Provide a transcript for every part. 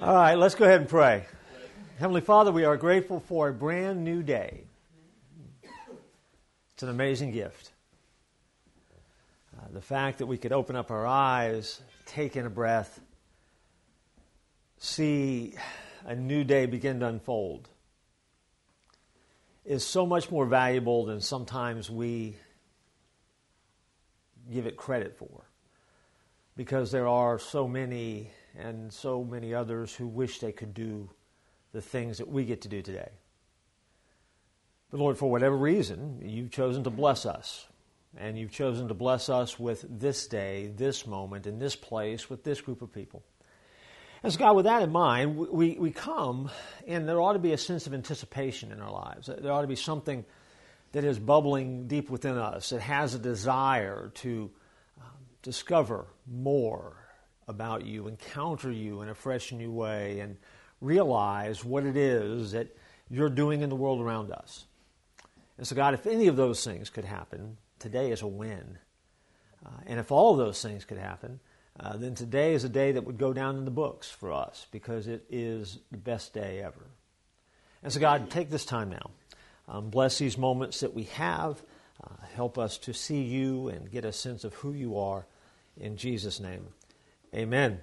All right, let's go ahead and pray. Heavenly Father, we are grateful for a brand new day. It's an amazing gift. The fact that we could open up our eyes, take in a breath, see a new day begin to unfold is so much more valuable than sometimes we give it credit for. Because there are so many and so many others who wish they could do the things that we get to do today. But Lord, for whatever reason, you've chosen to bless us. And you've chosen to bless us with this day, this moment, in this place, with this group of people. And so God, with that in mind, we come, and there ought to be a sense of anticipation in our lives. There ought to be something that is bubbling deep within us, that has a desire to discover more about you, encounter you in a fresh new way, and realize what it is that you're doing in the world around us. And so God, if any of those things could happen, today is a win. And if all of those things could happen, then today is a day that would go down in the books for us, because it is the best day ever. And so God, take this time now. Bless these moments that we have. Help us to see you and get a sense of who you are. In Jesus' name, amen.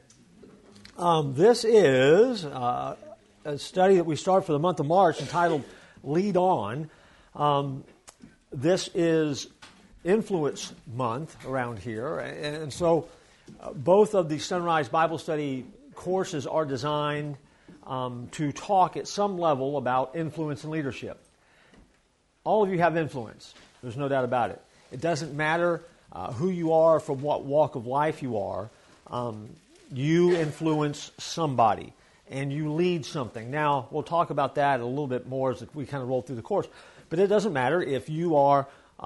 This is a study that we start for the month of March entitled Lead On. This is Influence Month around here. And so both of the Sunrise Bible Study courses are designed to talk at some level about influence and leadership. All of you have influence. There's no doubt about it. It doesn't matter who you are, from what walk of life you are. You influence somebody, and you lead something. Now, we'll talk about that a little bit more as we kind of roll through the course. But it doesn't matter if you are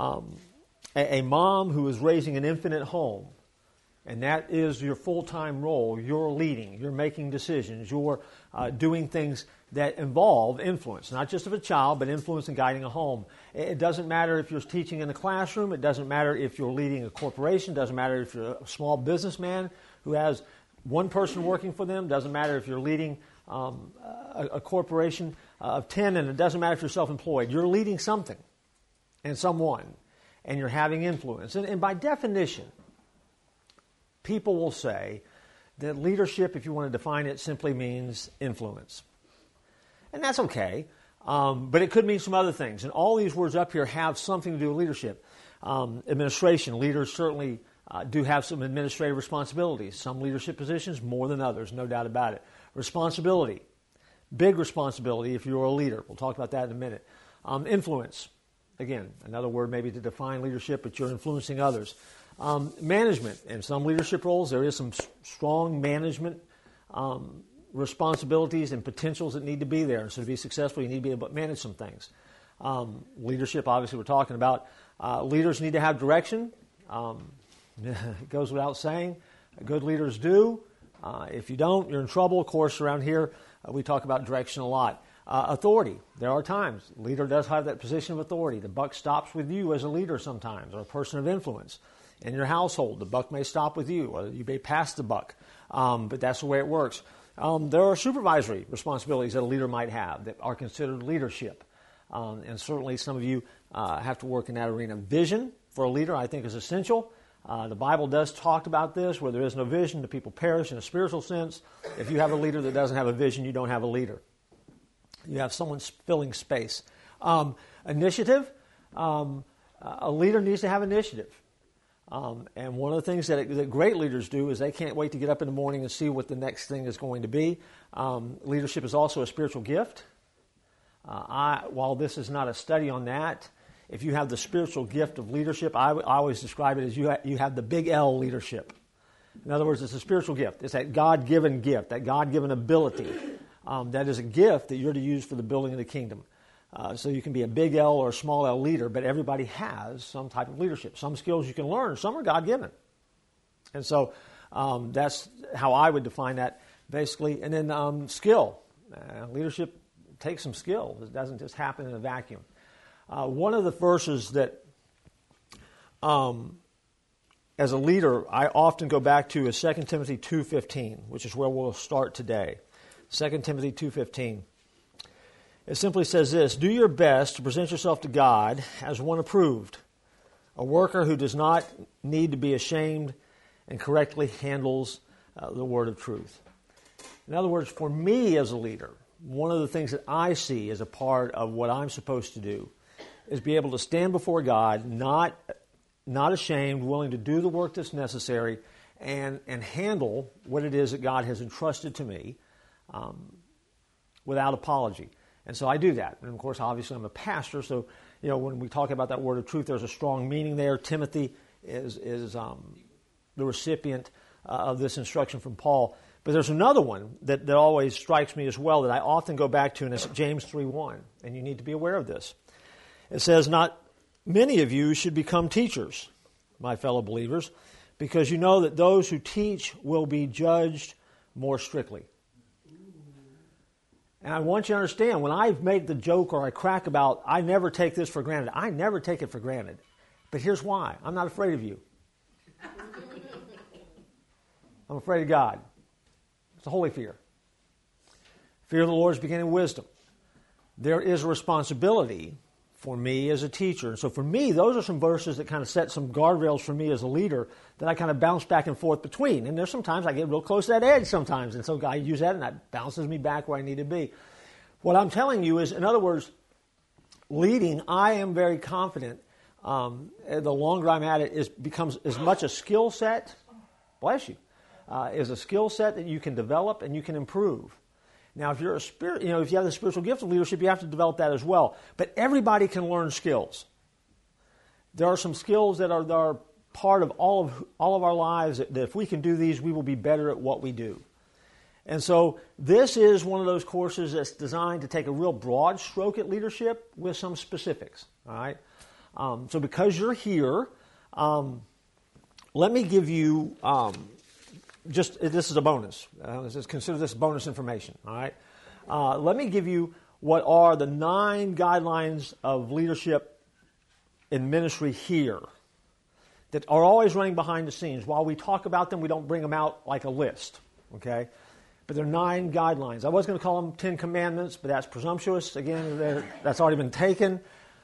a mom who is raising an infant at home, and that is your full-time role. You're leading, you're making decisions, you're doing things that involve influence, not just of a child, but influence in guiding a home. It doesn't matter if you're teaching in the classroom. It doesn't matter if you're leading a corporation. It doesn't matter if you're a small businessman who has one person working for them. It doesn't matter if you're leading a corporation of 10, and it doesn't matter if you're self-employed. You're leading something and someone, and you're having influence. And by definition, people will say that leadership, if you want to define it, simply means influence. And that's okay, but it could mean some other things. And all these words up here have something to do with leadership. Administration, leaders certainly do have some administrative responsibilities. Some leadership positions more than others, no doubt about it. Responsibility, big responsibility if you're a leader. We'll talk about that in a minute. Influence, again, another word maybe to define leadership, but you're influencing others. Management, in some leadership roles, there is some strong management responsibilities and potentials that need to be there. And so to be successful, you need to be able to manage some things. Leadership, obviously, we're talking about. Leaders need to have direction. It goes without saying. Good leaders do. If you don't, you're in trouble. Of course, around here, we talk about direction a lot. Authority. There are times the leader does have that position of authority. The buck stops with you as a leader sometimes, or a person of influence. In your household, the buck may stop with you, or you may pass the buck. But that's the way it works. There are supervisory responsibilities that a leader might have that are considered leadership. And certainly some of you have to work in that arena. Vision for a leader, I think, is essential. The Bible does talk about this. Where there is no vision, the people perish in a spiritual sense. If you have a leader that doesn't have a vision, you don't have a leader. You have someone filling space. Initiative. A leader needs to have initiative. And one of the things that great leaders do is they can't wait to get up in the morning and see what the next thing is going to be. Leadership is also a spiritual gift. While this is not a study on that, if you have the spiritual gift of leadership, I always describe it as you have the big L leadership. In other words, it's a spiritual gift. It's that God-given gift, that God-given ability. That is a gift that you're to use for the building of the kingdom. So you can be a big L or a small L leader, but everybody has some type of leadership. Some skills you can learn, some are God-given. And so that's how I would define that, basically. And then skill. Leadership takes some skill. It doesn't just happen in a vacuum. One of the verses that, as a leader, I often go back to is 2 Timothy 2:15, which is where we'll start today. 2 Timothy 2:15. It simply says this: do your best to present yourself to God as one approved, a worker who does not need to be ashamed and correctly handles the word of truth. In other words, for me as a leader, one of the things that I see as a part of what I'm supposed to do is be able to stand before God, not ashamed, willing to do the work that's necessary, and handle what it is that God has entrusted to me without apology. And so I do that. And of course, obviously, I'm a pastor, so when we talk about that word of truth, there's a strong meaning there. Timothy is the recipient of this instruction from Paul. But there's another one that always strikes me as well that I often go back to, and it's James 3:1. And you need to be aware of this. It says, not many of you should become teachers, my fellow believers, because you know that those who teach will be judged more strictly. And I want you to understand, when I make the joke or I crack about, I never take this for granted. I never take it for granted. But here's why. I'm not afraid of you. I'm afraid of God. It's a holy fear. Fear of the Lord is beginning wisdom. There is a responsibility for me as a teacher. And so for me, those are some verses that kind of set some guardrails for me as a leader that I kind of bounce back and forth between. And there's sometimes I get real close to that edge sometimes. And so I use that and that bounces me back where I need to be. What I'm telling you is, in other words, leading, I am very confident, the longer I'm at it, becomes as much a skill set, bless you, is a skill set that you can develop and you can improve. Now, if you're if you have the spiritual gift of leadership, you have to develop that as well. But everybody can learn skills. There are some skills that are part of all of our lives that if we can do these, we will be better at what we do. And so this is one of those courses that's designed to take a real broad stroke at leadership with some specifics. All right. So because you're here, let me give you. This is a bonus. Consider this bonus information. All right. Let me give you what are the 9 guidelines of leadership in ministry here that are always running behind the scenes. While we talk about them, we don't bring them out like a list. Okay. But they're 9 guidelines. I was going to call them 10 commandments, but that's presumptuous. Again, that's already been taken.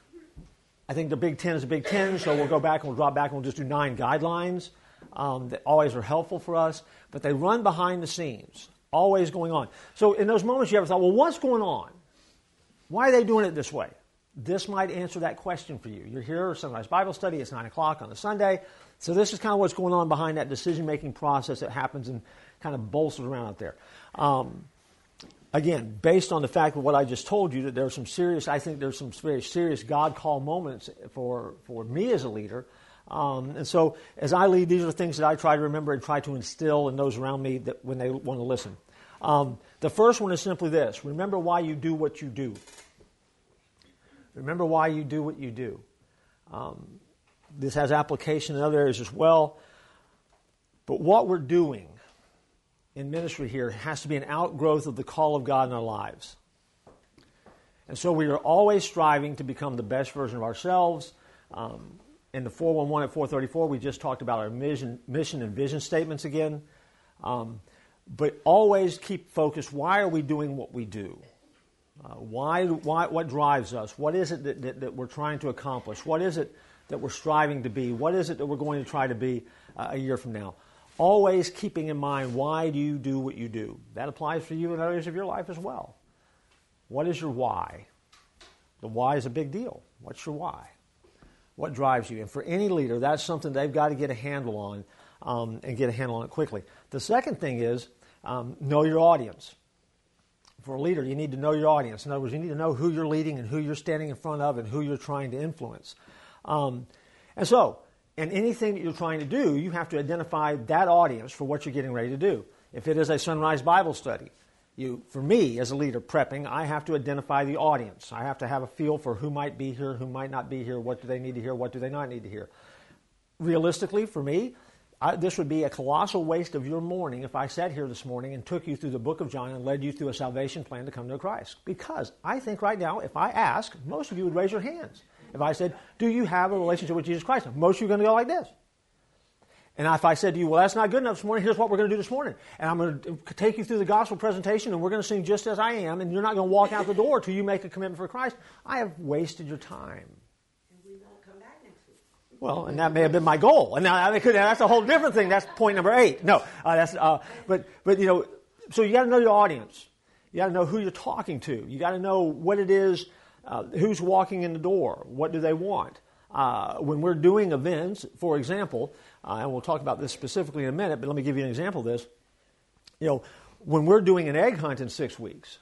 I think the Big 10 is a Big 10, so we'll go back and we'll drop back and we'll just do 9 guidelines. That always are helpful for us, but they run behind the scenes, always going on. So in those moments you ever thought, well, what's going on? Why are they doing it this way? This might answer that question for you. You're here, Sunrise Bible Study, it's 9 o'clock on a Sunday, so this is kind of what's going on behind that decision-making process that happens and kind of bolsters around out there. Again, based on the fact of what I just told you, that there's some very serious God-call moments for me as a leader. And so as I lead, these are the things that I try to remember and try to instill in those around me that when they want to listen. The first one is simply this: remember why you do what you do. Remember why you do what you do. This has application in other areas as well. But what we're doing in ministry here has to be an outgrowth of the call of God in our lives. And so we are always striving to become the best version of ourselves. In the 411 at 434, we just talked about our mission and vision statements again. But always keep focused. Why are we doing what we do? What drives us? What is it that we're trying to accomplish? What is it that we're striving to be? What is it that we're going to try to be a year from now? Always keeping in mind, why do you do what you do? That applies for you in areas of your life as well. What is your why? The why is a big deal. What's your why? What drives you? And for any leader, that's something they've got to get a handle on and get a handle on it quickly. The second thing is know your audience. For a leader, you need to know your audience. In other words, you need to know who you're leading and who you're standing in front of and who you're trying to influence. And anything that you're trying to do, you have to identify that audience for what you're getting ready to do. If it is a Sunrise Bible Study, for me as a leader prepping, I have to identify the audience. I have to have a feel for who might be here, who might not be here, what do they need to hear, what do they not need to hear. Realistically, for me, this would be a colossal waste of your morning if I sat here this morning and took you through the book of John and led you through a salvation plan to come to Christ. Because I think right now, if I ask, most of you would raise your hands. If I said, do you have a relationship with Jesus Christ? Most of you are going to go like this. And if I said to you, well, that's not good enough this morning, here's what we're going to do this morning. And I'm going to take you through the gospel presentation, and we're going to sing Just As I Am, and you're not going to walk out the door till you make a commitment for Christ. I have wasted your time. And we won't come back next week. Well, and that may have been my goal. And now that's a whole different thing. That's point number 8. No, but you know, so you got to know your audience. You got to know who you're talking to. You got to know what it is, who's walking in the door. What do they want? When we're doing events, for example, and we'll talk about this specifically in a minute, but let me give you an example of this. You know, when we're doing an egg hunt in 6 weeks,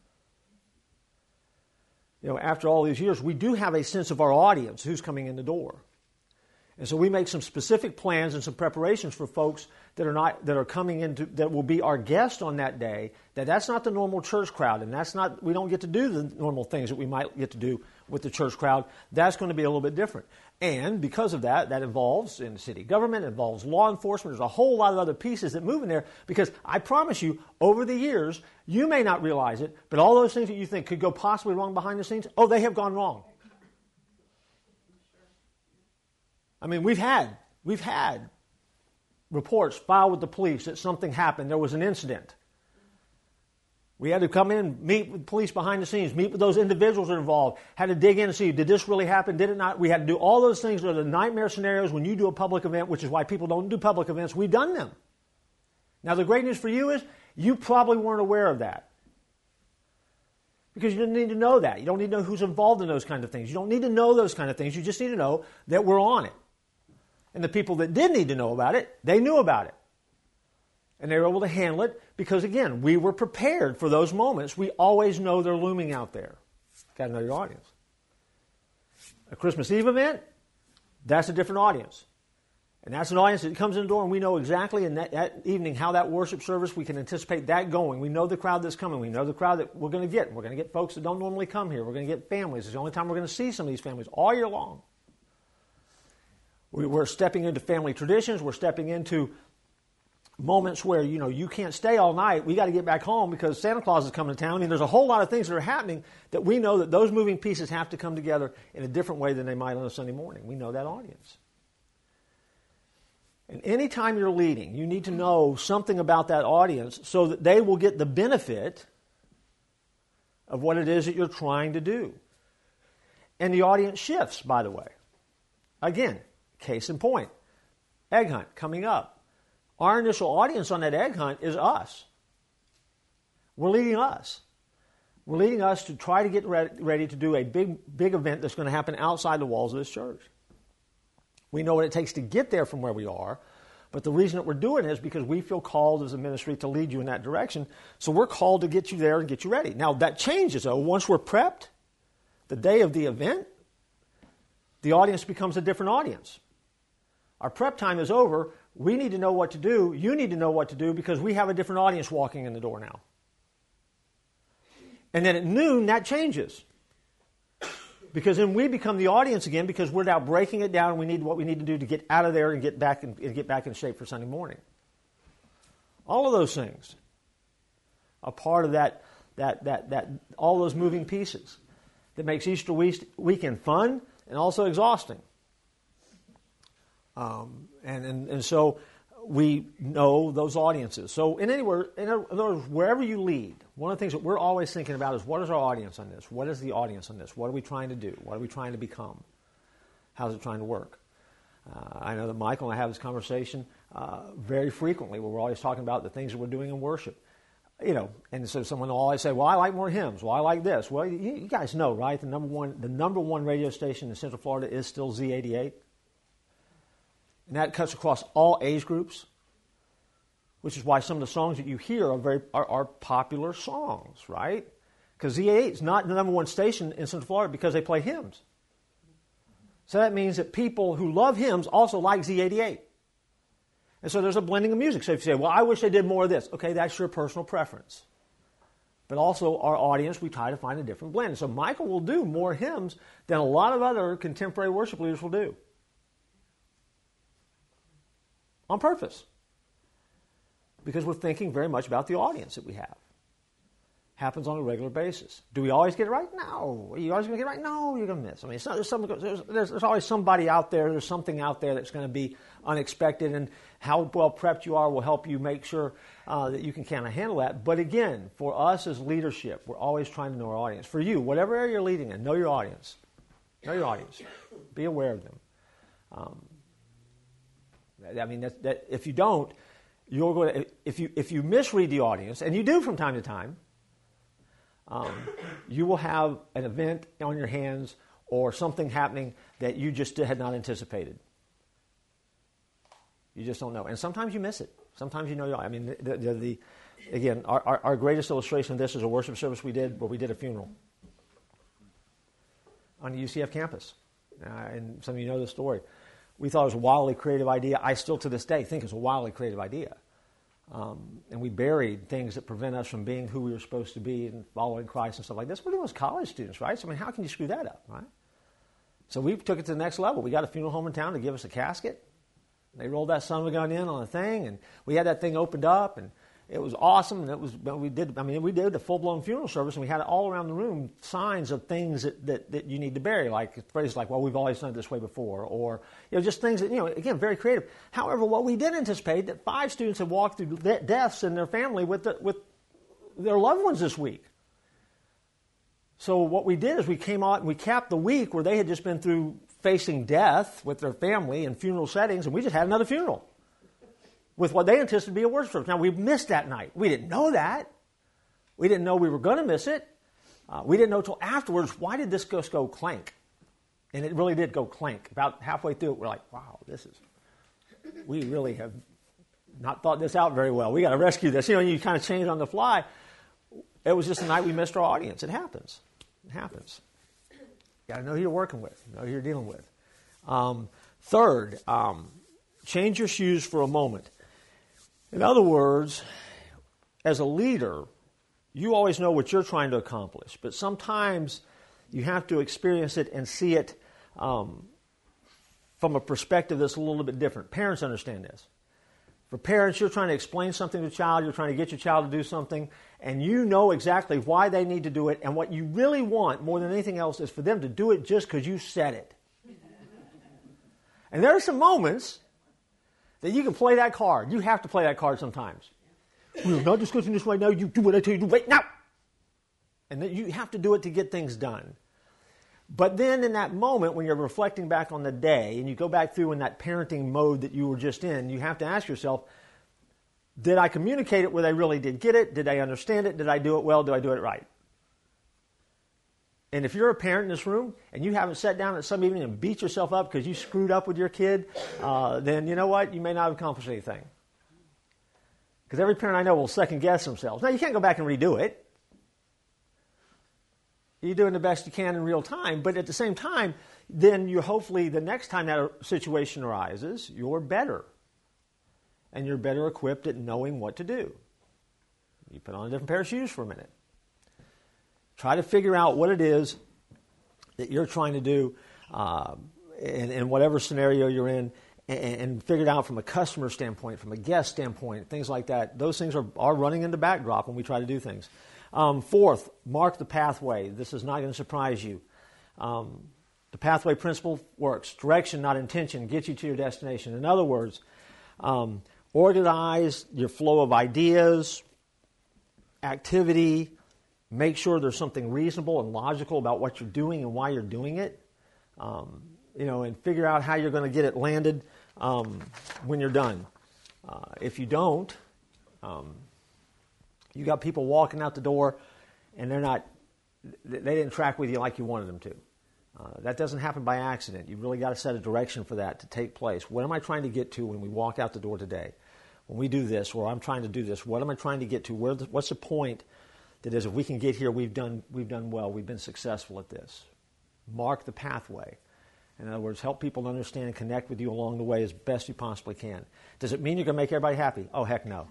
you know, after all these years, we do have a sense of our audience, who's coming in the door. And so we make some specific plans and some preparations for folks that are coming into, that will be our guests on that day. That's not the normal church crowd, and we don't get to do the normal things that we might get to do with the church crowd. That's going to be a little bit different. And because of that involves in city government, involves law enforcement. There's a whole lot of other pieces that move in there, because I promise you, over the years, you may not realize it, but all those things that you think could go possibly wrong behind the scenes, they have gone wrong. I mean, we've had reports filed with the police that something happened. There was an incident. We had to come in, meet with police behind the scenes, meet with those individuals that are involved, had to dig in and see, did this really happen, did it not? We had to do all those things that are the nightmare scenarios when you do a public event, which is why people don't do public events. We've done them. Now, the great news for you is you probably weren't aware of that, because you didn't need to know that. You don't need to know who's involved in those kind of things. You don't need to know those kind of things. You just need to know that we're on it. And the people that did need to know about it, they knew about it. And they were able to handle it because, again, we were prepared for those moments. We always know they're looming out there. Got to know your audience. A Christmas Eve event, that's a different audience. And that's an audience that comes in the door, and we know exactly in that evening how that worship service, we can anticipate that going. We know the crowd that's coming. We know the crowd that we're going to get. We're going to get folks that don't normally come here. We're going to get families. It's the only time we're going to see some of these families all year long. We're stepping into family traditions. We're stepping into moments where, you know, you can't stay all night. We got to get back home because Santa Claus is coming to town. I mean, there's a whole lot of things that are happening that we know that those moving pieces have to come together in a different way than they might on a Sunday morning. We know that audience. And anytime you're leading, you need to know something about that audience so that they will get the benefit of what it is that you're trying to do. And the audience shifts, by the way. Again, case in point, egg hunt coming up. Our initial audience on that egg hunt is us. We're leading us. We're leading us to try to get ready to do a big event that's going to happen outside the walls of this church. We know what it takes to get there from where we are, but the reason that we're doing it is because we feel called as a ministry to lead you in that direction. So we're called to get you there and get you ready. Now that changes, though. Once we're prepped, the day of the event, the audience becomes a different audience. Our prep time is over. We need to know what to do. You need to know what to do because we have a different audience walking in the door now. And then at noon, that changes. Because then we become the audience again because we're now breaking it down and we need what we need to do to get out of there and get back in shape for Sunday morning. All of those things are part of that all those moving pieces that makes Easter weekend fun and also exhausting. And so we know those audiences. So in other words, wherever you lead, one of the things that we're always thinking about is what is our audience on this? What is the audience on this? What are we trying to do? What are we trying to become? How's it trying to work? I know that Michael and I have this conversation very frequently where we're always talking about the things that we're doing in worship. You know, and so someone will always say, well, I like more hymns. Well, I like this. Well, you guys know, right? The number one radio station in Central Florida is still Z88. And that cuts across all age groups, which is why some of the songs that you hear are popular songs, right? Because Z88 is not the number one station in Central Florida because they play hymns. So that means that people who love hymns also like Z88. And so there's a blending of music. So if you say, well, I wish they did more of this. Okay, that's your personal preference. But also our audience, we try to find a different blend. So Michael will do more hymns than a lot of other contemporary worship leaders will do. On purpose. Because we're thinking very much about the audience that we have. Happens on a regular basis. Do we always get it right? No. Are you always going to get it right? No, you're going to miss. I mean, there's always somebody out there, there's something out there that's going to be unexpected, and how well prepped you are will help you make sure that you can kind of handle that. But again, for us as leadership, we're always trying to know our audience. For you, whatever area you're leading in, know your audience. Know your audience. Be aware of them. I mean, that if you don't, you're going to, if you misread the audience, and you do from time to time, you will have an event on your hands or something happening that you just had not anticipated. You just don't know. And sometimes you miss it. Sometimes you know. I mean, again, our greatest illustration of this is a worship service we did where we did a funeral on the UCF campus. And some of you know the story. We thought it was a wildly creative idea. I still to this day think it's a wildly creative idea. And we buried things that prevent us from being who we were supposed to be and following Christ and stuff like this. We're doing as college students, right? So, I mean, how can you screw that up, right? So we took it to the next level. We got a funeral home in town to give us a casket. They rolled that son of a gun in on a thing, and we had that thing opened up, and it was awesome. And we did a full-blown funeral service, and we had all around the room signs of things that you need to bury, like phrases like, well, we've always done it this way before, or just things that, again, very creative. However, what we did anticipate that 5 students had walked through deaths in their family with their loved ones this week. So what we did is we came out and we capped the week where they had just been through facing death with their family in funeral settings, and we just had another funeral with what they anticipated to be a worship service. Now, we missed that night. We didn't know that. We didn't know we were going to miss it. We didn't know until afterwards, why did this just go clank? And it really did go clank. About halfway through it, we're like, wow, we really have not thought this out very well. We got to rescue this. You kind of change on the fly. It was just a night we missed our audience. It happens. It happens. You got to know who you're working with, know who you're dealing with. Third, change your shoes for a moment. In other words, as a leader, you always know what you're trying to accomplish, but sometimes you have to experience it and see it from a perspective that's a little bit different. Parents understand this. For parents, you're trying to explain something to a child, you're trying to get your child to do something, and you know exactly why they need to do it, and what you really want more than anything else is for them to do it just because you said it. And there are some moments that you can play that card. You have to play that card sometimes. We're not discussing this right now. You do what I tell you to do right now. And then you have to do it to get things done. But then in that moment when you're reflecting back on the day and you go back through in that parenting mode that you were just in, you have to ask yourself, did I communicate it where they really did get it? Did I understand it? Did I do it well? Did I do it right? And if you're a parent in this room and you haven't sat down at some evening and beat yourself up because you screwed up with your kid, then you know what? You may not have accomplished anything. Because every parent I know will second guess themselves. Now, you can't go back and redo it. You're doing the best you can in real time, but at the same time, then you hopefully the next time that situation arises, you're better. And you're better equipped at knowing what to do. You put on a different pair of shoes for a minute. Try to figure out what it is that you're trying to do in whatever scenario you're in, and figure it out from a customer standpoint, from a guest standpoint, things like that. Those things are running in the backdrop when we try to do things. Fourth, mark the pathway. This is not going to surprise you. The pathway principle works. Direction, not intention, gets you to your destination. In other words, organize your flow of ideas, activity. Make sure there's something reasonable and logical about what you're doing and why you're doing it. And figure out how you're going to get it landed when you're done. If you don't, you got people walking out the door and they didn't track with you like you wanted them to. That doesn't happen by accident. You've really got to set a direction for that to take place. What am I trying to get to when we walk out the door today? When we do this, or I'm trying to do this, what am I trying to get to? What's the point that is, if we can get here, we've done well, we've been successful at this. Mark the pathway. In other words, help people understand and connect with you along the way as best you possibly can. Does it mean you're going to make everybody happy? Oh, heck no.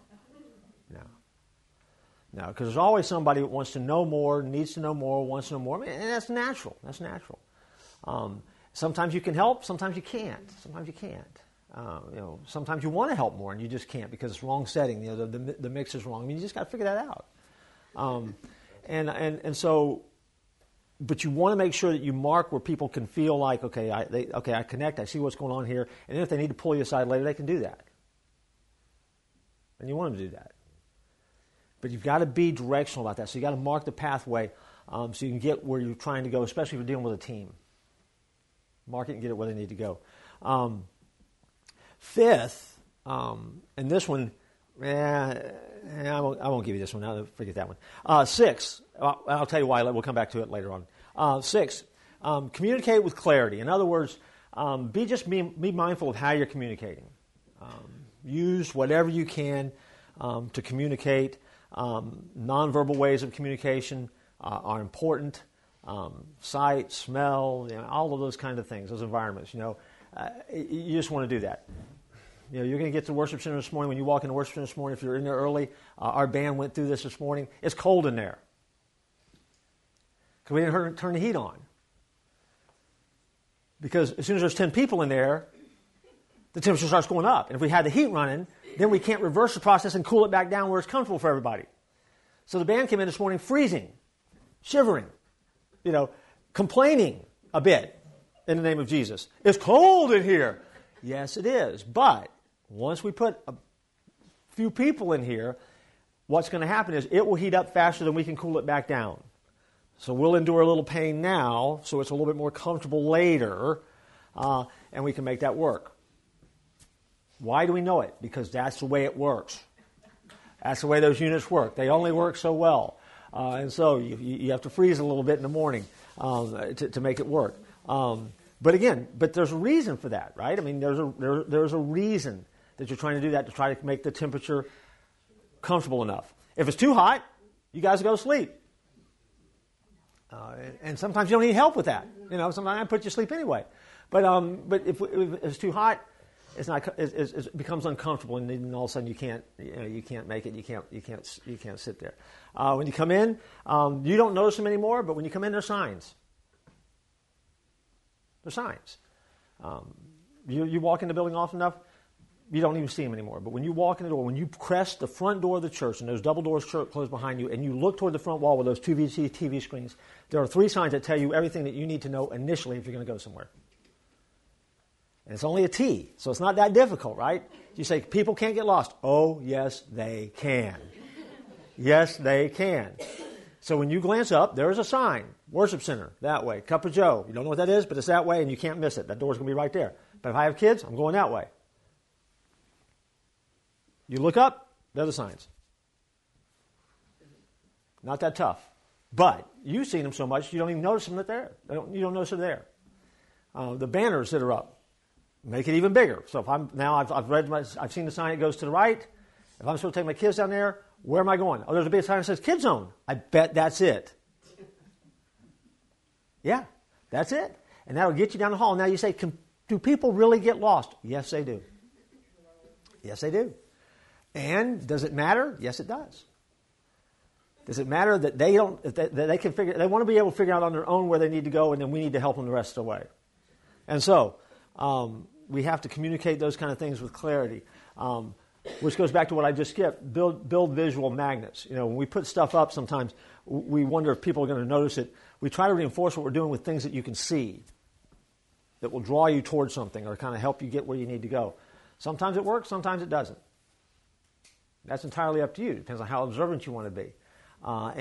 No, because there's always somebody that wants to know more, needs to know more, wants to know more, and that's natural. That's natural. Sometimes you can help, sometimes you can't. Sometimes you want to help more and you just can't because it's wrong setting. The mix is wrong. I mean, you just got to figure that out. And so, but you want to make sure that you mark where people can feel like, okay, I connect, I see what's going on here, and if they need to pull you aside later, they can do that. And you want them to do that. But you've got to be directional about that. So you've got to mark the pathway so you can get where you're trying to go, especially if you're dealing with a team. Mark it and get it where they need to go. Fifth, and this one, I won't give you this one. I'll forget that one. Six, I'll tell you why. We'll come back to it later on. Six, communicate with clarity. In other words, be mindful of how you're communicating. Use whatever you can to communicate. Nonverbal ways of communication are important. Sight, smell, all of those kind of things, those environments. You just want to do that. You're going to get to worship center this morning. When you walk into worship center this morning, if you're in there early, our band went through this morning. It's cold in there because we didn't turn the heat on. Because as soon as there's 10 people in there, the temperature starts going up. And if we had the heat running, then we can't reverse the process and cool it back down where it's comfortable for everybody. So the band came in this morning freezing, shivering, complaining a bit in the name of Jesus. It's cold in here. Yes, it is. But once we put a few people in here, what's going to happen is it will heat up faster than we can cool it back down. So we'll endure a little pain now, so it's a little bit more comfortable later, and we can make that work. Why do we know it? Because that's the way it works. That's the way those units work. They only work so well. And so you have to freeze a little bit in the morning to make it work. But there's a reason for that, right? I mean, there's a reason that you're trying to do that, to try to make the temperature comfortable enough. If it's too hot, you guys go to sleep. And sometimes you don't need help with that. Sometimes I put you to sleep anyway. But if it's too hot, it becomes uncomfortable, and then all of a sudden you can't make it. You can't sit there. When you come in, you don't notice them anymore. But when you come in, there's signs. There's signs. You walk in the building often enough, you don't even see them anymore. But when you walk in the door, when you press the front door of the church and those double doors close behind you, and you look toward the front wall with those two TV screens, there are 3 signs that tell you everything that you need to know initially if you're going to go somewhere. And it's only a T, so it's not that difficult, right? You say, people can't get lost. Oh, yes, they can. Yes, they can. So when you glance up, there's a sign. Worship center, that way. Cup of Joe. You don't know what that is, but it's that way, and you can't miss it. That door's going to be right there. But if I have kids, I'm going that way. You look up, they're the signs. Not that tough. But you've seen them so much, you don't even notice them that they're there. You don't notice they're there. The banners that are up, make it even bigger. So if I've seen the sign that goes to the right. If I'm supposed to take my kids down there, where am I going? Oh, there's a big sign that says Kids Zone. I bet that's it. Yeah, that's it. And that'll get you down the hall. Now you say, do people really get lost? Yes, they do. Yes, they do. And does it matter? Yes, it does. Does it matter that they want to be able to figure out on their own where they need to go, and then we need to help them the rest of the way? And so we have to communicate those kind of things with clarity, which goes back to what I just skipped. Build visual magnets. When we put stuff up, sometimes we wonder if people are going to notice it. We try to reinforce what we're doing with things that you can see, that will draw you towards something or kind of help you get where you need to go. Sometimes it works, sometimes it doesn't. That's entirely up to you. It depends on how observant you want to be. But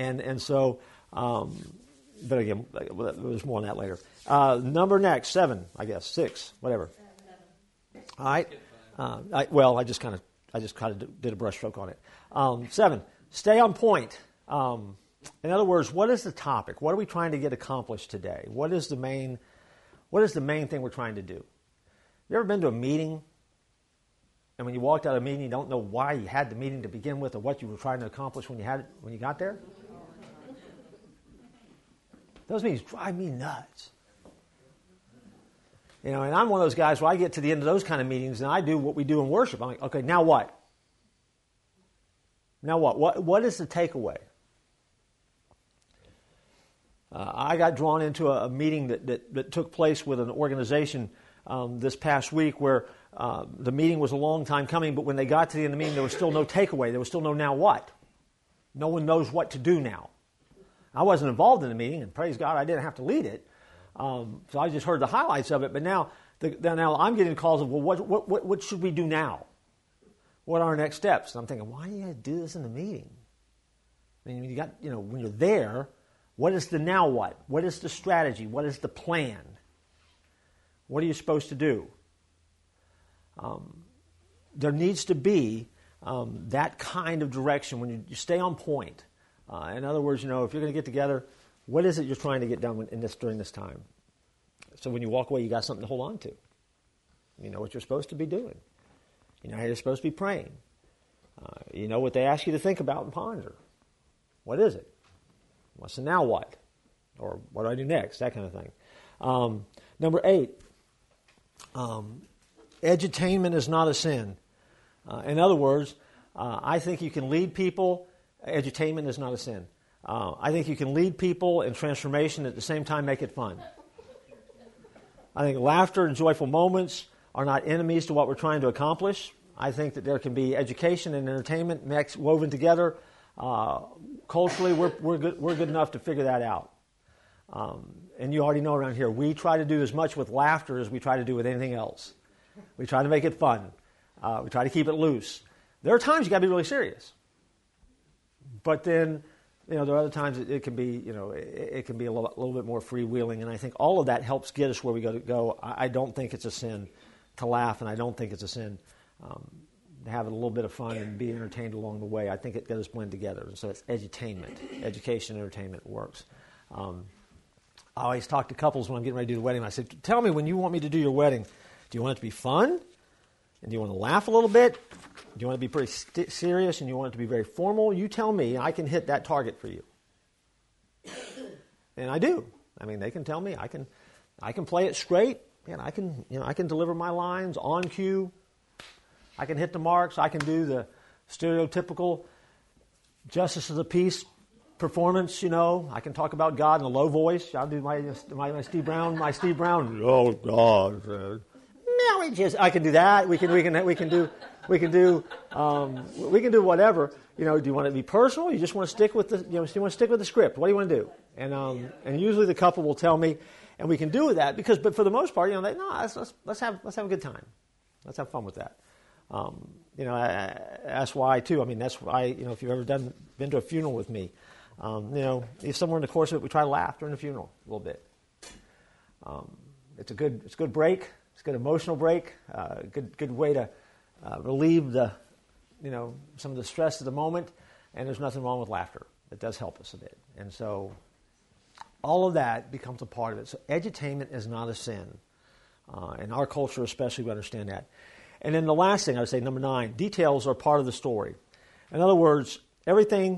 again, there's more on that later. Number next, 7, I guess, 6, whatever. 7. All right. I just kind of did a brushstroke on it. 7, stay on point. In other words, what is the topic? What are we trying to get accomplished today? What is the main thing we're trying to do? You ever been to a meeting, and when you walked out of a meeting, you don't know why you had the meeting to begin with or what you were trying to accomplish when you got there? Those meetings drive me nuts. And I'm one of those guys where I get to the end of those kind of meetings and I do what we do in worship. I'm like, okay, now what? Now what? What is the takeaway? I got drawn into a meeting that took place with an organization this past week where the meeting was a long time coming, but when they got to the end of the meeting, there was still no takeaway. There was still no now what. No one knows what to do now. I wasn't involved in the meeting, and praise God, I didn't have to lead it. So I just heard the highlights of it. But now I'm getting calls of, well, what should we do now? What are our next steps? And I'm thinking, why do you do this in the meeting? I mean, you got, when you're there, what is the now what? What is the strategy? What is the plan? What are you supposed to do? There needs to be that kind of direction when you stay on point. In other words, if you're going to get together, what is it you're trying to get done during this time? So when you walk away, you got something to hold on to. You know what you're supposed to be doing. You know how you're supposed to be praying. You know what they ask you to think about and ponder. What is it? What's the now what? Or what do I do next? That kind of thing. Number 8, edutainment is not a sin. In other words, I think you can lead people. Edutainment is not a sin. I think you can lead people in transformation at the same time make it fun. I think laughter and joyful moments are not enemies to what we're trying to accomplish. I think that there can be education and entertainment woven together. Culturally, we're good enough to figure that out. And you already know around here, we try to do as much with laughter as we try to do with anything else. We try to make it fun. We try to keep it loose. There are times you got to be really serious. But then, there are other times it can be, it can be a little bit more freewheeling, and I think all of that helps get us where we go. I don't think it's a sin to laugh, and I don't think it's a sin to have a little bit of fun and be entertained along the way. I think it does blend together, and so it's edutainment. Education, entertainment works. I always talk to couples when I'm getting ready to do the wedding. I say, tell me when you want me to do your wedding, do you want it to be fun? And do you want to laugh a little bit? Do you want to be pretty serious and you want it to be very formal? You tell me, I can hit that target for you. And I do. I mean, they can tell me. I can play it straight, and I can deliver my lines on cue. I can hit the marks. I can do the stereotypical justice of the peace performance. I can talk about God in a low voice. I'll do my Steve Brown. Oh God. I can do that. We can do whatever. Do you want it to be personal? You just want to stick with the script. What do you want to do? And usually the couple will tell me, and we can do that but for the most part, let's have a good time. Let's have fun with that. That's why too. I mean, that's why if you've ever been to a funeral with me, if somewhere in the course of it we try to laugh during the funeral a little bit. It's a good break. It's a good emotional break, good way to relieve some of the stress of the moment, and there's nothing wrong with laughter. It does help us a bit. And so all of that becomes a part of it. So edutainment is not a sin. In our culture especially, we understand that. And then the last thing I would say, number 9, details are part of the story. In other words, everything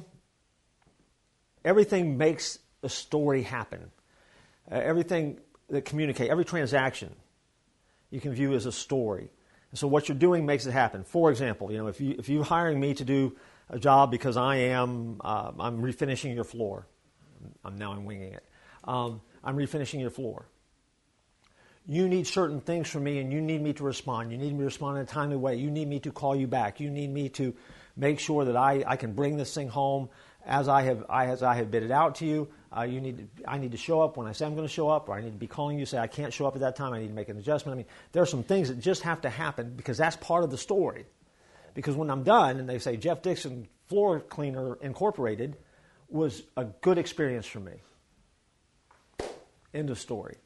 makes a story happen. Everything that communicates, every transaction, you can view as a story. And so what you're doing makes it happen. For example, if you're hiring me to do a job because I'm refinishing your floor. I'm winging it. I'm refinishing your floor. You need certain things from me, and you need me to respond. You need me to respond in a timely way. You need me to call you back. You need me to make sure that I can bring this thing home as I have bid it out to you. I need to show up when I say I'm going to show up, or I need to be calling you, say I can't show up at that time, I need to make an adjustment. I mean, there are some things that just have to happen because that's part of the story. Because when I'm done and they say Jeff Dixon Floor Cleaner Incorporated was a good experience for me. End of story.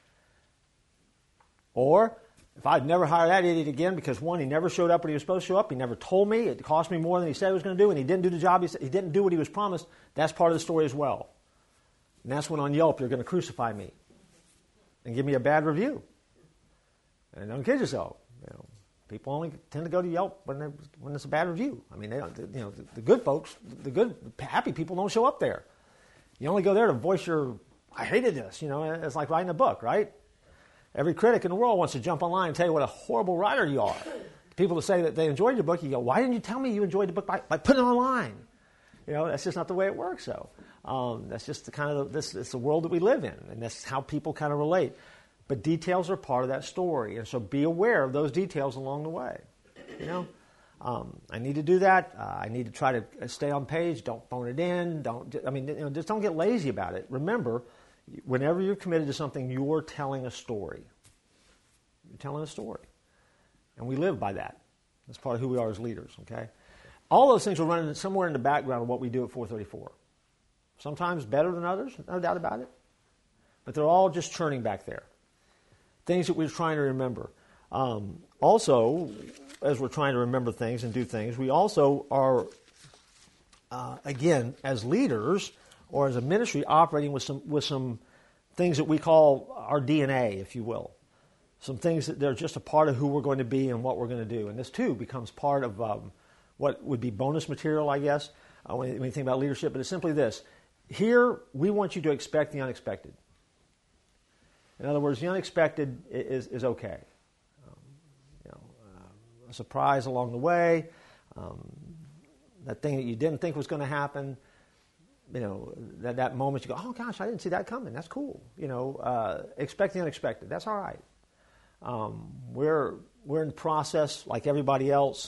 Or if I'd never hire that idiot again because, one, he never showed up when he was supposed to show up, he never told me, it cost me more than he said he was going to do, and he didn't do the job, he didn't do what he was promised, that's part of the story as well. And that's when on Yelp you're going to crucify me and give me a bad review. And don't kid yourself. People only tend to go to Yelp when it's a bad review. I mean, they don't. The good folks, the good, happy people don't show up there. You only go there to voice your, I hated this. It's like writing a book, right? Every critic in the world wants to jump online and tell you what a horrible writer you are. People that say that they enjoyed your book, you go, why didn't you tell me you enjoyed the book by putting it online? That's just not the way it works, though. That's just it's the world that we live in, and that's how people kind of relate. But details are part of that story, and so be aware of those details along the way. I need to do that. I need to try to stay on page. Don't phone it in. Just don't get lazy about it. Remember, whenever you're committed to something, you're telling a story. You're telling a story. And we live by that. That's part of who we are as leaders, okay? All those things are running somewhere in the background of what we do at 434. Sometimes better than others, no doubt about it. But they're all just churning back there. Things that we're trying to remember. Also, as we're trying to remember things and do things, we also are, again, as leaders or as a ministry, operating with some things that we call our DNA, if you will. Some things that they're just a part of who we're going to be and what we're going to do. And this, too, becomes part of what would be bonus material, I guess, when you think about leadership. But it's simply this. Here, we want you to expect the unexpected. In other words, the unexpected is okay. A surprise along the way, that thing that you didn't think was going to happen, that moment you go, oh gosh, I didn't see that coming. That's cool. Expect the unexpected. That's all right. We're in the process like everybody else.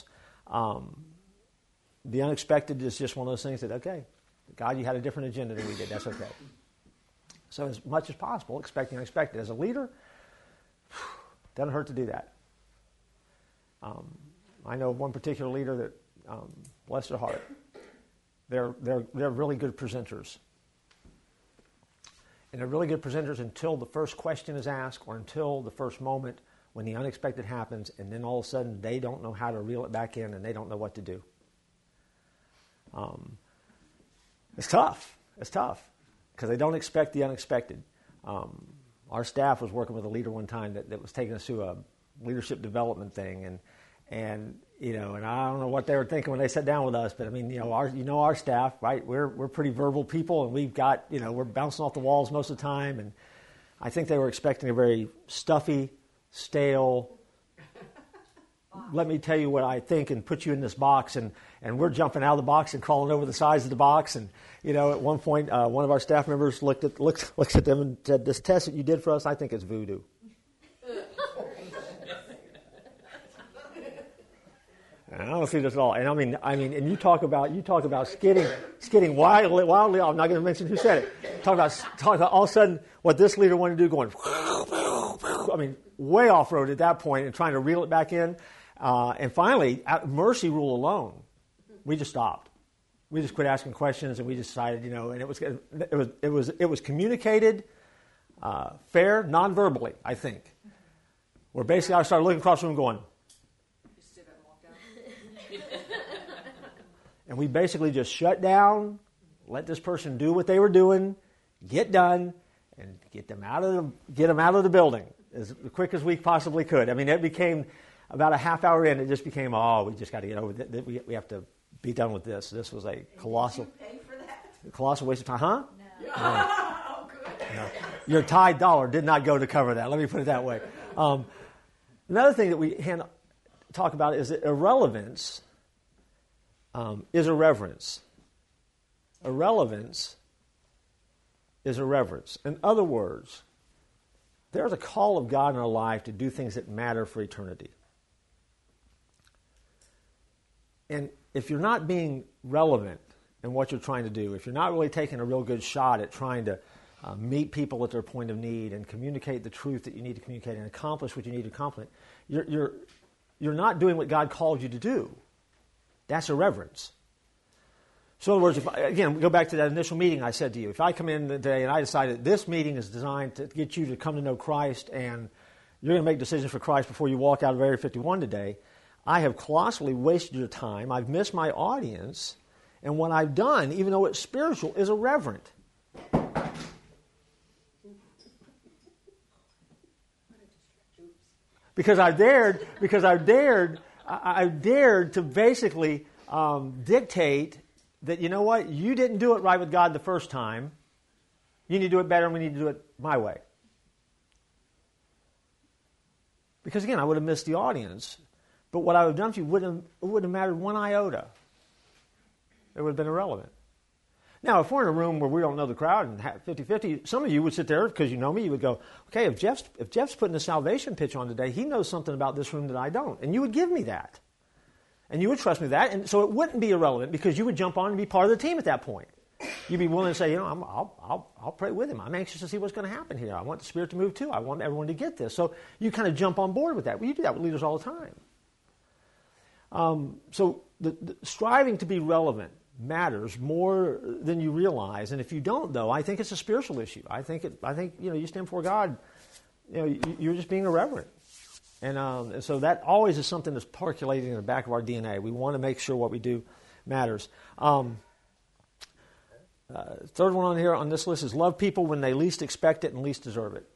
The unexpected is just one of those things that, okay, God, you had a different agenda than we did. That's okay. So as much as possible, expect the unexpected. As a leader, doesn't hurt to do that. I know one particular leader that, bless their heart, they're really good presenters. And they're really good presenters until the first question is asked or until the first moment when the unexpected happens, and then all of a sudden they don't know how to reel it back in and they don't know what to do. It's tough. It's tough because they don't expect the unexpected. Our staff was working with a leader one time that was taking us through a leadership development thing, and I don't know what they were thinking when they sat down with us, but our staff, right? We're pretty verbal people, and we've got we're bouncing off the walls most of the time, and I think they were expecting a very stuffy, stale. Let me tell you what I think and put you in this box, and we're jumping out of the box and crawling over the sides of the box, and at one point one of our staff members looked at them and said, "This test that you did for us, I think it's voodoo." And I don't see this at all. And I mean, and you talk about skidding wildly. I'm not going to mention who said it. Talk about all of a sudden what this leader wanted to do, going, way off road at that point, and trying to reel it back in. And finally, at mercy rule alone, we just stopped. We just quit asking questions, and we decided, and it was communicated fair, non-verbally, I think. Where basically I started looking across the room, going. And we basically just shut down, let this person do what they were doing, get done, and get them out of the building as quick as we possibly could. I mean, it became about a half hour in. It just became, we just got to get over it. We have to be done with this. This was a colossal. Did you pay for that? Colossal waste of time, huh? No. Oh, good. No. Your tithe dollar did not go to cover that. Let me put it that way. Another thing that we talk about is that irrelevance. Is irreverence. Irrelevance is irreverence. In other words, there's a call of God in our life to do things that matter for eternity. And if you're not being relevant in what you're trying to do, if you're not really taking a real good shot at trying to meet people at their point of need and communicate the truth that you need to communicate and accomplish what you need to accomplish, you're not doing what God called you to do. That's irreverence. So in other words, we go back to that initial meeting I said to you. If I come in today and I decide that this meeting is designed to get you to come to know Christ and you're going to make decisions for Christ before you walk out of Area 51 today, I have colossally wasted your time. I've missed my audience. And what I've done, even though it's spiritual, is irreverent. Because I dared to basically dictate that, you know what, you didn't do it right with God the first time. You need to do it better, and we need to do it my way. Because, again, I would have missed the audience. But what I would have done to you wouldn't have mattered one iota. It would have been irrelevant. Now, if we're in a room where we don't know the crowd and 50-50, some of you would sit there because you know me. You would go, okay, if Jeff's putting a salvation pitch on today, he knows something about this room that I don't. And you would give me that. And you would trust me with that. And so it wouldn't be irrelevant because you would jump on and be part of the team at that point. You'd be willing to say, I'll pray with him. I'm anxious to see what's going to happen here. I want the Spirit to move too. I want everyone to get this. So you kind of jump on board with that. Well, you do that with leaders all the time. So the striving to be relevant matters more than you realize. And if you don't, though, I think it's a spiritual issue. I think you stand before God, you're just being irreverent. And so that always is something that's percolating in the back of our DNA. We want to make sure what we do matters. Third one on here on this list is love people when they least expect it and least deserve it.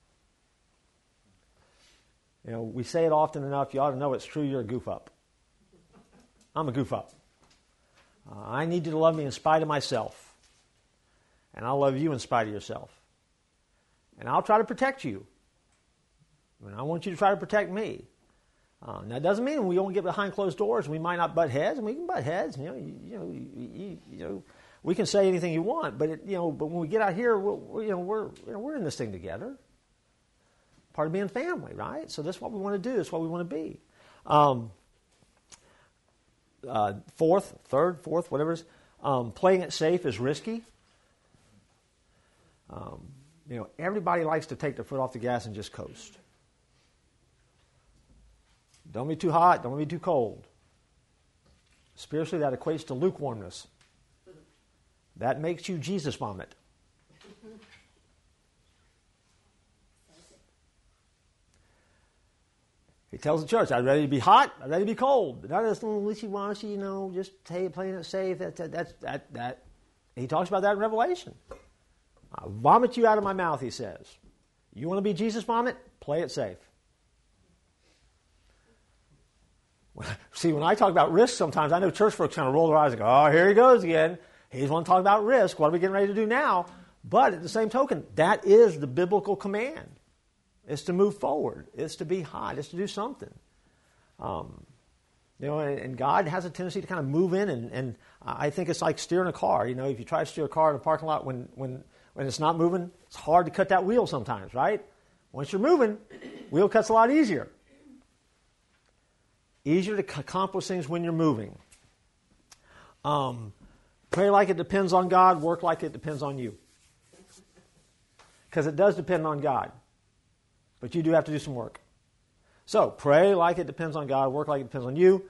We say it often enough. You ought to know it's true. You're a goof up. I'm a goof up. I need you to love me in spite of myself. And I'll love you in spite of yourself. And I'll try to protect you. And I want you to try to protect me. Now, it doesn't mean we won't get behind closed doors. We might not butt heads, and we can butt heads. We can say anything you want, but but when we get out here, we're in this thing together. Part of being family, right? So that's what we want to do. That's what we want to be. Fourth, whatever it is, playing it safe is risky. Everybody likes to take their foot off the gas and just coast. Don't be too hot. Don't be too cold. Spiritually, that equates to lukewarmness. That makes you Jesus vomit. He tells the church, "I'm ready to be hot. I'm ready to be cold." Not this little wishy-washy, just playing it safe. That. He talks about that in Revelation. "I'll vomit you out of my mouth," he says. You want to be Jesus vomit? Play it safe. See, when I talk about risk sometimes, I know church folks kind of roll their eyes and go, "Oh, here he goes again. He's want to talk about risk. What are we getting ready to do now?" But at the same token, that is the biblical command. It's to move forward. It's to be hot. It's to do something. And God has a tendency to kind of move in, and I think it's like steering a car. If you try to steer a car in a parking lot when it's not moving, it's hard to cut that wheel sometimes, right? Once you're moving, wheel cuts a lot easier. Easier to accomplish things when you're moving. Pray like it depends on God. Work like it depends on you. Because it does depend on God. But you do have to do some work. So, pray like it depends on God. Work like it depends on you.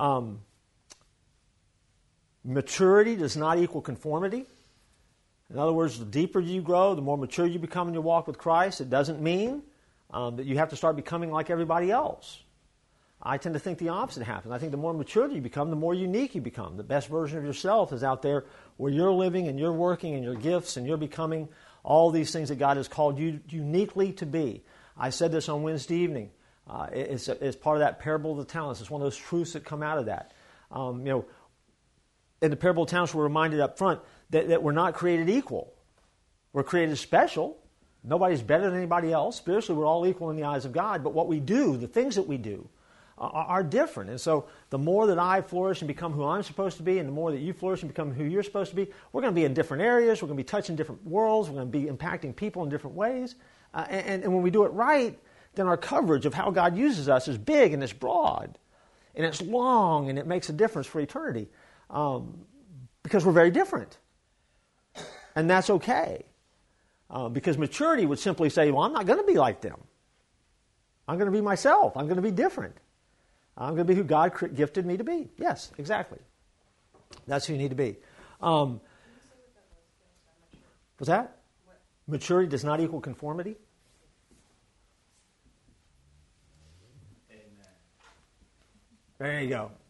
Maturity does not equal conformity. In other words, the deeper you grow, the more mature you become in your walk with Christ. It doesn't mean that you have to start becoming like everybody else. I tend to think the opposite happens. I think the more mature you become, the more unique you become. The best version of yourself is out there where you're living and you're working and your gifts and you're becoming all these things that God has called you uniquely to be. I said this on Wednesday evening. It's part of that parable of the talents. It's one of those truths that come out of that. In the parable of the talents, we're reminded up front that we're not created equal. We're created special. Nobody's better than anybody else. Spiritually, we're all equal in the eyes of God. But what we do, the things that we do, are different. And so the more that I flourish and become who I'm supposed to be, and the more that you flourish and become who you're supposed to be, we're going to be in different areas. We're going to be touching different worlds. We're going to be impacting people in different ways. And when we do it right, then our coverage of how God uses us is big and it's broad. And it's long and it makes a difference for eternity. Because we're very different. And that's okay. Because maturity would simply say, well, I'm not going to be like them. I'm going to be myself. I'm going to be different. I'm going to be who God gifted me to be. Yes, exactly. That's who you need to be. What's that? Maturity does not equal conformity. Amen. There you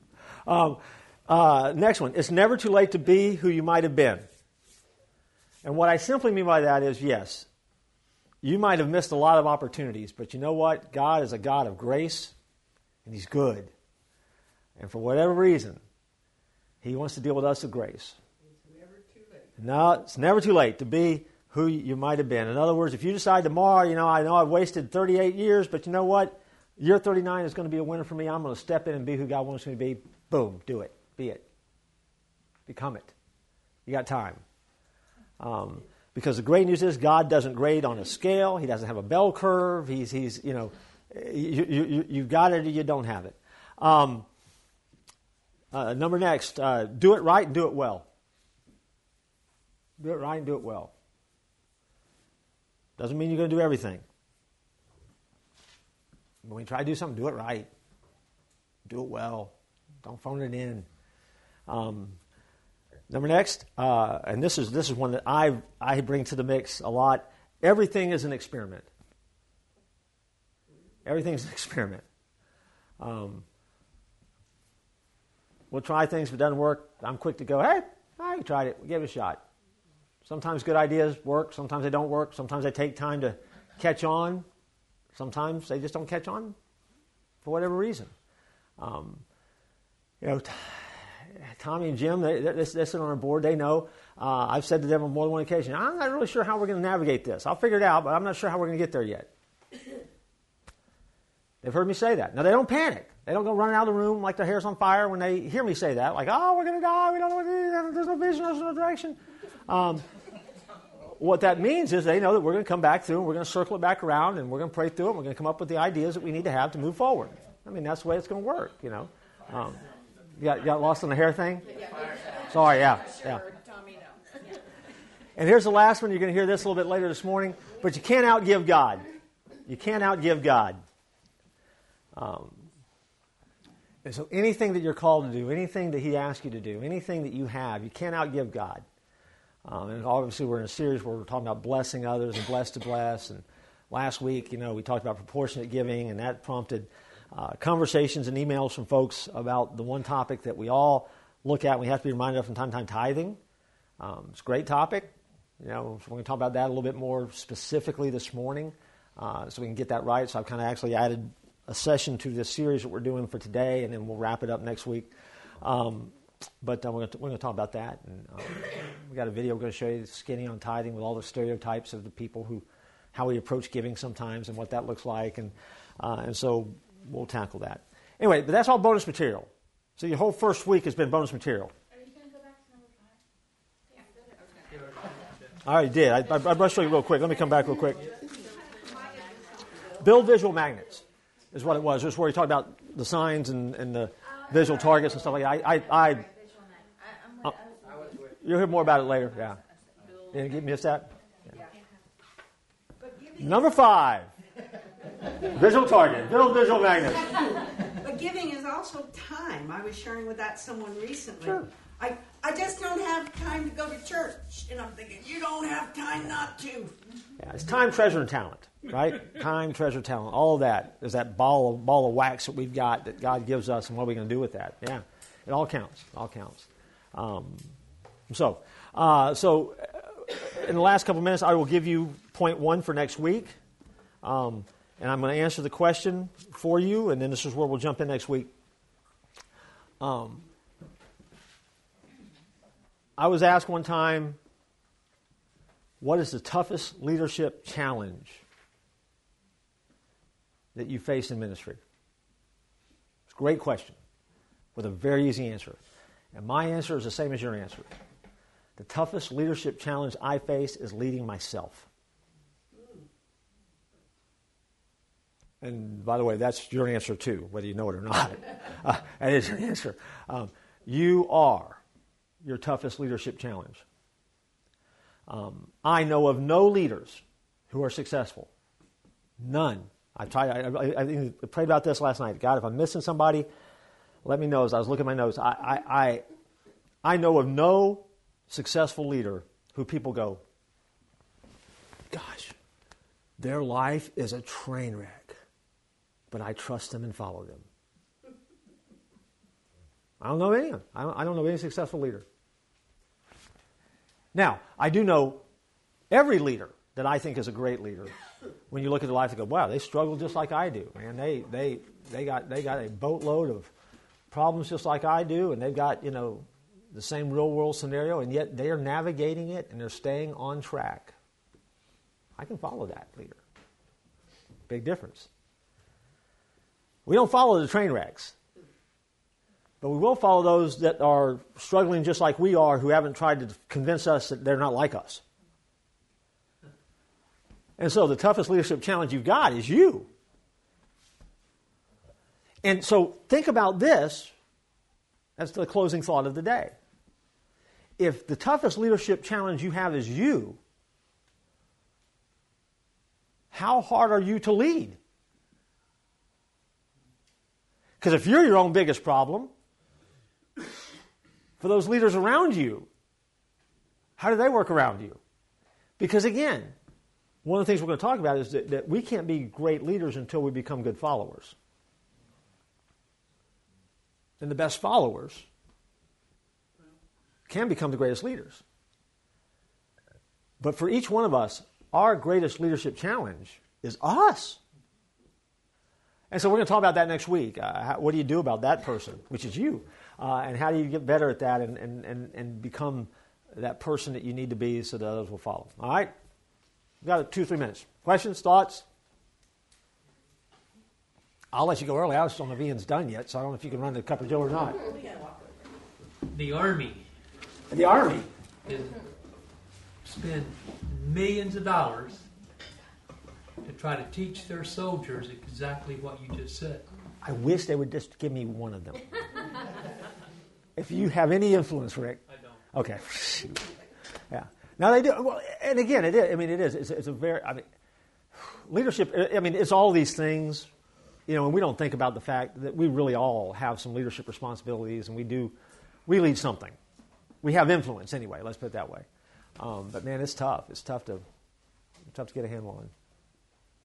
go. Next one. It's never too late to be who you might have been. And what I simply mean by that is, yes, you might have missed a lot of opportunities, but you know what? God is a God of grace, and He's good. And for whatever reason, He wants to deal with us with grace. It's never too late. No, it's never too late to be who you might have been. In other words, if you decide tomorrow, I know I've wasted 38 years, but you know what? Year 39 is going to be a winner for me. I'm going to step in and be who God wants me to be. Boom, do it. Be it. Become it. You got time. Because the great news is God doesn't grade on a scale. He doesn't have a bell curve. He's you got it or you don't have it. Number next, do it right and do it well. Do it right and do it well. Doesn't mean you're going to do everything. When you try to do something, do it right. Do it well. Don't phone it in. Number next, and this is one that I bring to the mix a lot. Everything is an experiment. Everything's an experiment. We'll try things. If it doesn't work, I'm quick to go, hey, I tried it. We gave it a shot. Sometimes good ideas work. Sometimes they don't work. Sometimes they take time to catch on. Sometimes they just don't catch on for whatever reason. Tommy and Jim, they sit on our board. They know. I've said to them on more than one occasion, I'm not really sure how we're going to navigate this. I'll figure it out, but I'm not sure how we're going to get there yet. They've heard me say that. Now, they don't panic. They don't go running out of the room like their hair's on fire when they hear me say that. Like, oh, we're going to die. We don't know what to do. There's no vision. There's no direction. What that means is they know that we're going to come back through and we're going to circle it back around and we're going to pray through it and we're going to come up with the ideas that we need to have to move forward. I mean, that's the way it's going to work, You got lost on the hair thing? Sorry, yeah. And here's the last one. You're going to hear this a little bit later this morning. But you can't outgive God. You can't outgive God. And so anything that you're called to do, anything that He asks you to do, anything that you have, you can't outgive God. And obviously we're in a series where we're talking about blessing others and blessed to bless. And last week, we talked about proportionate giving, and that prompted conversations and emails from folks about the one topic that we all look at. We have to be reminded of from time to time, tithing. It's a great topic. So we're going to talk about that a little bit more specifically this morning so we can get that right. So I've kind of actually added a session to this series that we're doing for today, and then we'll wrap it up next week. But we're going to talk about that. And we got a video we're going to show you, Skinny on Tithing, with all the stereotypes of the people how we approach giving sometimes and what that looks like. And so we'll tackle that. Anyway, but that's all bonus material. So your whole first week has been bonus material. Are you going to go back to number 5? Yeah. I already did. I brushed you real quick. Let me come back real quick. Build visual magnets is what it was. This is where he talked about the signs and the visual targets and stuff like that. You'll hear more about it later. Yeah. Did you miss that? Yeah. Number 5. Visual target. Build visual magnets. But giving is also time. I was sharing with someone recently. Sure. I just don't have time to go to church. And I'm thinking, you don't have time not to. Yeah, it's time, treasure, and talent, right? Time, treasure, talent. All of that is that ball of wax that we've got that God gives us, and what are we going to do with that? Yeah, it all counts. It all counts. So in the last couple of minutes, I will give you point 1 for next week. And I'm going to answer the question for you, and then this is where we'll jump in next week. I was asked one time, what is the toughest leadership challenge that you face in ministry? It's a great question with a very easy answer. And my answer is the same as your answer. The toughest leadership challenge I face is leading myself. And by the way, that's your answer too, whether you know it or not. That is your answer. You are your toughest leadership challenge. I know of no leaders who are successful. None. I prayed about this last night. God, if I'm missing somebody, let me know. As I was looking at my notes, I know of no successful leader who people go, gosh, their life is a train wreck, but I trust them and follow them. I don't know any of them. I don't know any successful leader. Now, I do know every leader that I think is a great leader. When you look at their life, you go, wow, they struggle just like I do, man. They got a boatload of problems just like I do, and they've got, the same real world scenario, and yet they are navigating it and they're staying on track. I can follow that leader. Big difference. We don't follow the train wrecks. But we will follow those that are struggling just like we are, who haven't tried to convince us that they're not like us. And so the toughest leadership challenge you've got is you. And so think about this That's the closing thought of the day. If the toughest leadership challenge you have is you, how hard are you to lead? Because if you're your own biggest problem, for those leaders around you, how do they work around you? Because again, one of the things we're going to talk about is that we can't be great leaders until we become good followers. And the best followers can become the greatest leaders. But for each one of us, our greatest leadership challenge is us. And so we're going to talk about that next week. What do you do about that person, which is you? And how do you get better at that and become that person that you need to be so that others will follow? All right? We've got 2 or 3 minutes. Questions, thoughts? I'll let you go early. I was on the Ian's done yet, so I don't know if you can run the Cup of Joe or not. The Army The Army. spend millions of dollars to try to teach their soldiers exactly what you just said. I wish they would just give me one of them. If you have any influence, Rick. I don't. Okay. Yeah. Now they do. Well, and again, it is. I mean, it is. It's a very. I mean, leadership. I mean, it's all these things. You know, and we don't think about the fact that we really all have some leadership responsibilities, and we lead something. We have influence anyway. Let's put it that way. But man, it's tough. It's tough to get a handle on.